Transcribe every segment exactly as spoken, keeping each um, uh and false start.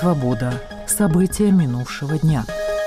Свобода. События минувшего дня.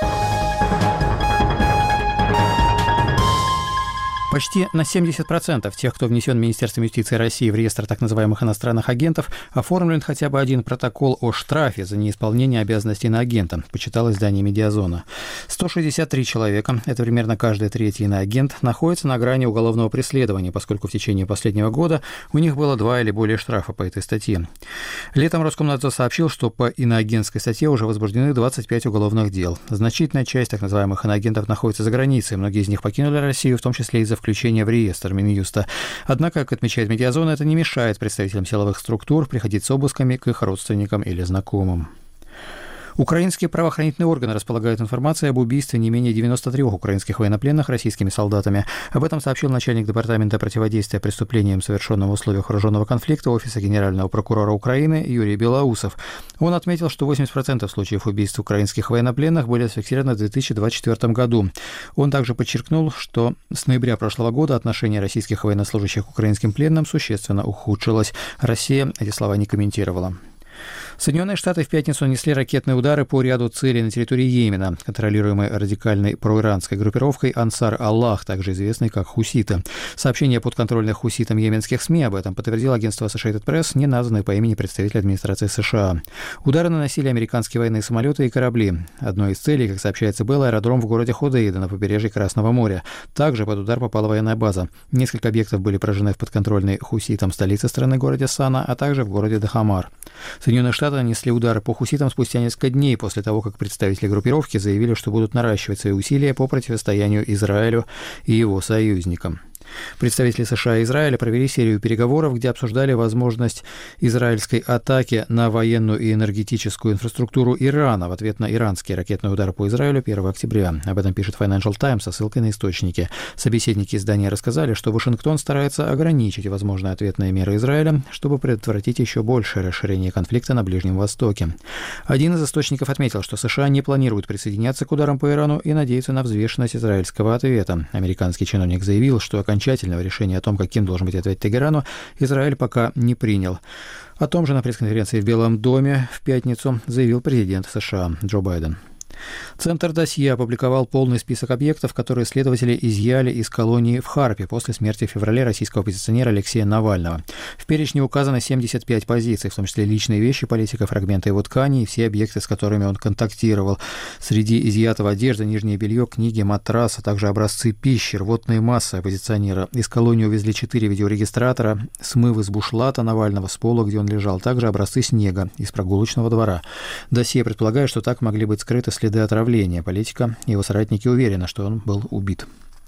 Почти на семьдесят процентов тех, кто внесен Министерством юстиции России в реестр так называемых иностранных агентов, оформлен хотя бы один протокол о штрафе за неисполнение обязанностей иноагента, почитало издание «Медиазона». сто шестьдесят три человека, это примерно каждый третий иноагент, находится на грани уголовного преследования, поскольку в течение последнего года у них было два или более штрафа по этой статье. Летом Роскомнадзор сообщил, что по иноагентской статье уже возбуждены двадцать пять уголовных дел. Значительная часть так называемых иноагентов находится за границей, многие из них покинули Россию, в том числе из-за включения в реестр Минюста. Однако, как отмечает «Медиазона», это не мешает представителям силовых структур приходить с обысками к их родственникам или знакомым. Украинские правоохранительные органы располагают информацией об убийстве не менее девяноста трёх украинских военнопленных российскими солдатами. Об этом сообщил начальник Департамента противодействия преступлениям, совершенным в условиях вооруженного конфликта Офиса Генерального прокурора Украины Юрий Белоусов. Он отметил, что восемьдесят процентов случаев убийств украинских военнопленных были зафиксированы в две тысячи двадцать четвёртом году. Он также подчеркнул, что с ноября прошлого года отношение российских военнослужащих к украинским пленным существенно ухудшилось. Россия эти слова не комментировала. Соединенные Штаты в пятницу нанесли ракетные удары по ряду целей на территории Йемена, контролируемой радикальной проиранской группировкой «Ансар Аллах», также известной как хуситы. Сообщение подконтрольных хуситам йеменских СМИ об этом подтвердило агентство Associated Press, не названное по имени представителя администрации США. Удары наносили американские военные самолеты и корабли. Одной из целей, как сообщается, был аэродром в городе Ходейда на побережье Красного моря. Также под удар попала военная база. Несколько объектов были поражены в подконтрольной хуситам столице страны городе Сана, а также в городе Дахамар. Соединенные Штаты нанесли удары по хуситам спустя несколько дней после того, как представители группировки заявили, что будут наращивать свои усилия по противостоянию Израилю и его союзникам. Представители США и Израиля провели серию переговоров, где обсуждали возможность израильской атаки на военную и энергетическую инфраструктуру Ирана в ответ на иранские ракетные удары по Израилю первого октября. Об этом пишет Financial Times со ссылкой на источники. Собеседники издания рассказали, что Вашингтон старается ограничить возможные ответные меры Израиля, чтобы предотвратить еще большее расширение конфликта на Ближнем Востоке. Один из источников отметил, что США не планируют присоединяться к ударам по Ирану и надеются на взвешенность израильского ответа. Американский чиновник заявил, что окончательно Окончательного решения о том, каким должен быть ответ Тегерану, Израиль пока не принял. О том же на пресс-конференции в Белом доме в пятницу заявил президент США Джо Байден. Центр Досье опубликовал полный список объектов, которые следователи изъяли из колонии в Харпе после смерти в феврале российского оппозиционера Алексея Навального. В перечне указано семьдесят пять позиций, в том числе личные вещи политика, фрагменты его тканей и все объекты, с которыми он контактировал. Среди изъятого одежда, нижнее белье, книги, матрас, а также образцы пищи, рвотные массы оппозиционера. Из колонии увезли четыре видеорегистратора, смывы с бушлата Навального с пола, где он лежал, также образцы снега из прогулочного двора. Досье предполагает, что так могли быть скрыты следы отравления политика. Его соратники уверены, что он был убит.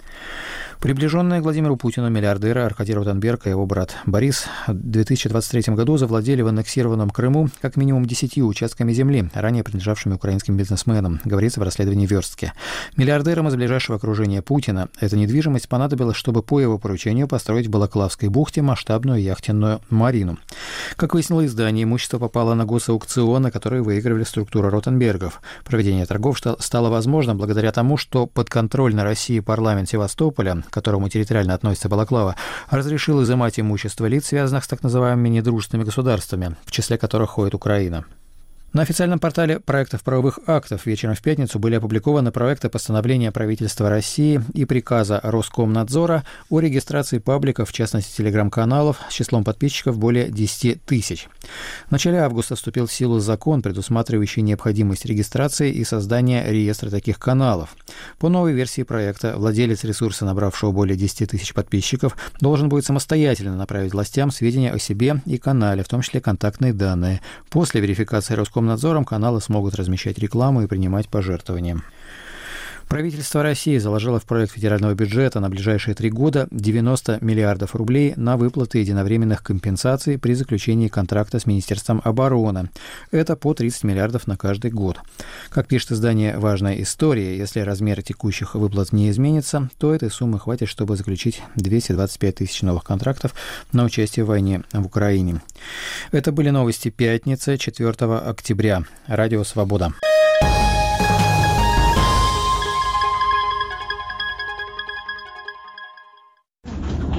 Приближенные к Владимиру Путину миллиардеры Аркадий Ротенберг и его брат Борис в две тысячи двадцать третьем году завладели в аннексированном Крыму как минимум десятью участками земли, ранее принадлежавшими украинским бизнесменам, говорится в расследовании «Верстки». Миллиардерам из ближайшего окружения Путина эта недвижимость понадобилась, чтобы по его поручению построить в Балаклавской бухте масштабную яхтенную марину. Как выяснило издание, имущество попало на госаукционы, которые выигрывали структура Ротенбергов. Проведение торгов стало возможным благодаря тому, что подконтрольный России парламент Севастополя, к которому территориально относится Балаклава, разрешил изымать имущество лиц, связанных с так называемыми недружественными государствами, в числе которых входит Украина. На официальном портале проектов правовых актов вечером в пятницу были опубликованы проекты постановления правительства России и приказа Роскомнадзора о регистрации пабликов, в частности телеграм-каналов, с числом подписчиков более десяти тысяч. В начале августа вступил в силу закон, предусматривающий необходимость регистрации и создания реестра таких каналов. По новой версии проекта владелец ресурса, набравшего более десяти тысяч подписчиков, должен будет самостоятельно направить властям сведения о себе и канале, в том числе контактные данные. После верификации Роскомнадзора Надзором каналы смогут размещать рекламу и принимать пожертвования. Правительство России заложило в проект федерального бюджета на ближайшие три года девяносто миллиардов рублей на выплаты единовременных компенсаций при заключении контракта с Министерством обороны. Это по тридцать миллиардов на каждый год. Как пишет издание «Важная история», если размер текущих выплат не изменится, то этой суммы хватит, чтобы заключить двести двадцать пять тысяч новых контрактов на участие в войне в Украине. Это были новости пятницы, четвёртого октября. Радио «Свобода».